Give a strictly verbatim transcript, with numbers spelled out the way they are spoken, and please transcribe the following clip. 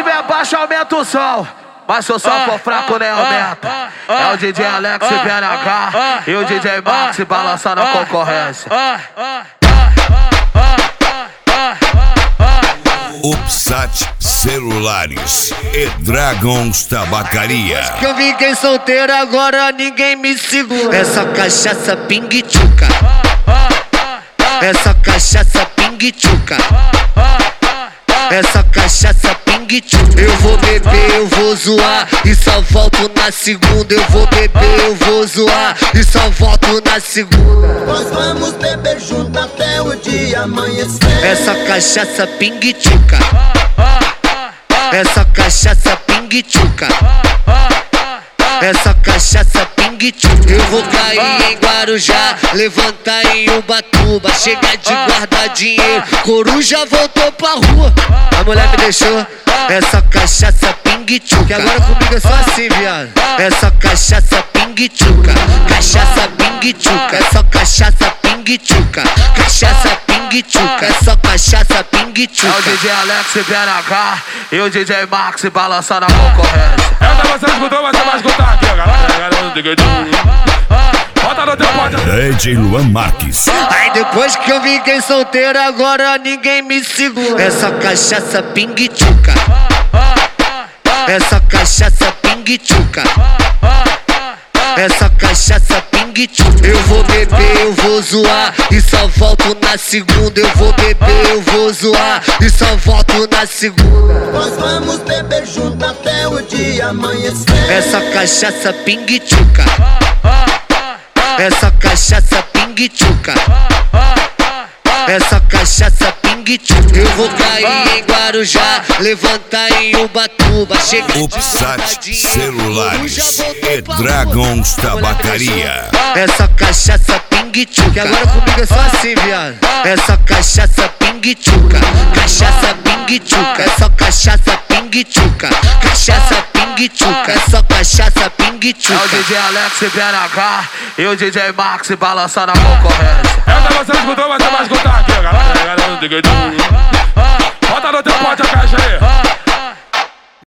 tiver baixo, aumenta o som. Mas se o som for fraco, nem aumenta. É o D J Alex e B N H e o D J Max balançando a concorrência. Upsat Celulares e Dragons Tabacaria. Que eu fiquei solteiro, agora ninguém me segura. Essa cachaça pingue-tchuca. Essa cachaça pingue-tchuca. Essa cachaça pingue-tchuca. Eu vou beber, eu vou zoar e só volto na segunda. Eu vou beber, eu vou zoar e só volto na segunda. Nós vamos beber junto até o dia amanhecer. Essa cachaça pingue-tchuca. Essa cachaça pingue-tchuca. Essa cachaça pingue-tchuca. Eu vou cair em Guarujá, levantar em Ubatuba, chegar de guardar dinheiro, coruja voltou pra rua. A mulher me deixou. Essa cachaça pingue-tchuca. Agora comigo é só assim, viado. Essa cachaça pingue-tchuca. Cachaça pingue-tchuca. É só cachaça pingue-tchuca. Cachaça pingue-tchuca. É só cachaça pingue-tchuca. É o D J Alex e B N H e o D J Max balançando a concorrência. Essa você escutou, mas você vai escutar aqui, galera. Bota no teu pote. D J Luan Marques. Aí depois que eu fiquei solteiro, agora ninguém me segura. Essa cachaça pingue-tchuca. Essa cachaça pingue-tchuca. Essa cachaça pingue-tchuca. Eu vou beber, eu vou zoar e só volto na segunda. Eu vou beber, eu vou zoar e só volto na segunda. Nós vamos beber junto até o dia amanhecer. Essa cachaça pingue-tchuca. Essa cachaça pingue-tchuca. Essa cachaça pingue-tchuca. Eu vou cair em Guarujá, levantar em Ubatuba, chegar de Upsat guardar dinheiro, Celulares coruja voltou e pra Dragons rua. Tabacaria. Essa cachaça pingue-tchuca. Agora comigo é só assim, viado. Essa cachaça pingue-tchuca. Cachaça pingue-tchuca. É só cachaça pingue-tchuca. Cachaça pingue-tchuca. É só cachaça É o pingue-tchuca. D J Alex e B N H e o D J Max balançando a concorrência. Essa você escutou, mas você vai escutar aqui, galera. Bota no teu pote a caixa aí.